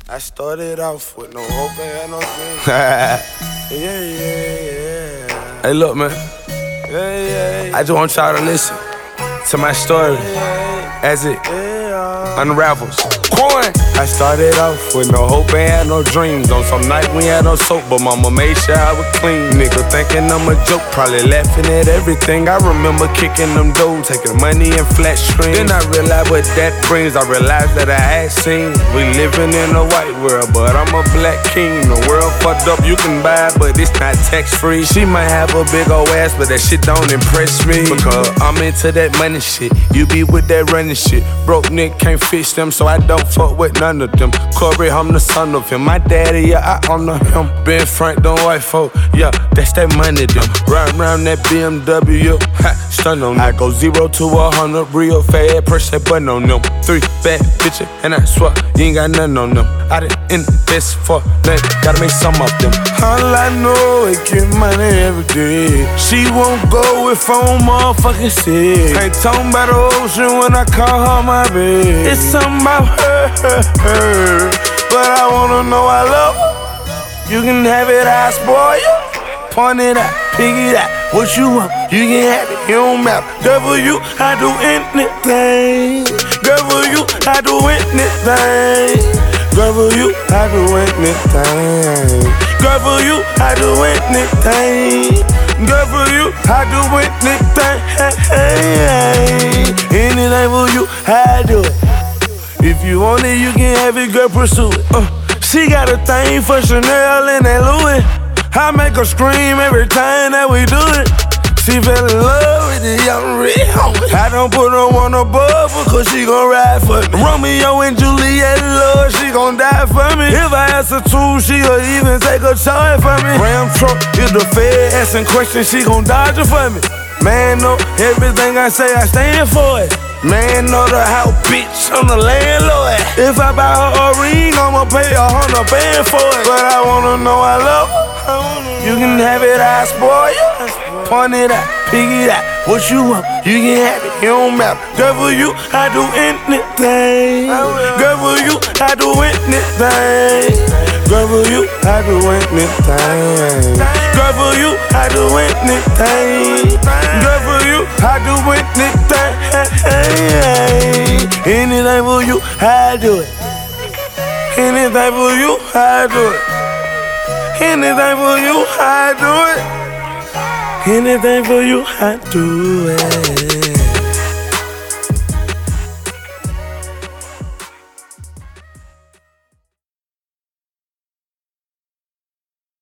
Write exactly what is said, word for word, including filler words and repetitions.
I started off with no hope and no dreams. yeah, yeah, yeah. Hey, look, man. Yeah, yeah, yeah. I just want y'all to listen to my story as it unravels. Coin. I started off with no hope and had no dreams. On some night we had no soap, but mama made sure I was clean. Nigga thinking I'm a joke, probably laughing at everything. I remember kicking them doors, taking money in flat screens. Then I realized what that brings. I realized that I had seen. We living in a white world, but I'm a black king. The world fucked up, you can buy it, but it's not tax free. She might have a big old ass, but that shit don't impress me. Because I'm into that money shit. You be with that running shit. Broke nigga can't fix them, so I don't fuck with none of them. Corey, I'm the son of him. My daddy, yeah, I honor him. Ben Frank, don't white folk, yeah, that's that money, them. Ride round that B M W, ha, stun on them. I go zero to a hundred real fast, press that button on them. Three bad bitches, and I swear, you ain't got nothing on them. I done invest for nothing, gotta make some of them. All I know is get money every day. She won't go if I'm motherfucking sick. Ain't talking about the ocean when I call her my babe. It's something about her, her, her. But I wanna know I love her. You can have it, I spoil you. Point it out, pick it out. What you want, you can have it. You don't matter. Girl, for you, I do anything. Girl, for you, I do anything. Girl, for you, I do anything. Girl, for you, I do anything. Girl, for you, I do anything. Anything for you, I do it. If you want it, you can have it, girl, pursue it. Uh, she got a thing for Chanel and that Louis. I make her scream every time that we do it. She fell in love with the young red homie. I don't put her on above her, cause she gon' ride for me. Romeo and Juliet, love, she gon' die for me. If I ask her to, she'll even take a charge for me. Ram truck, if the Fed asking questions, she gon' dodge it for me. Man, no, everything I say, I stand for it. Man, know the house, bitch, I'm the landlord. If I buy her a ring, I'ma pay a hundred band for it. But I wanna know I love her. You can have it, I spoil you. Point it out, pick it out. What you want, you can have it, it don't matter. Girl, for you, I do anything. Girl, for you, I do anything. Girl, for you, I do anything. Girl, for you, I do anything. Girl, for you, I do anything. Anything for you, I do it. Anything for you, I do it. Anything for you, I do it. Anything for you, I do it.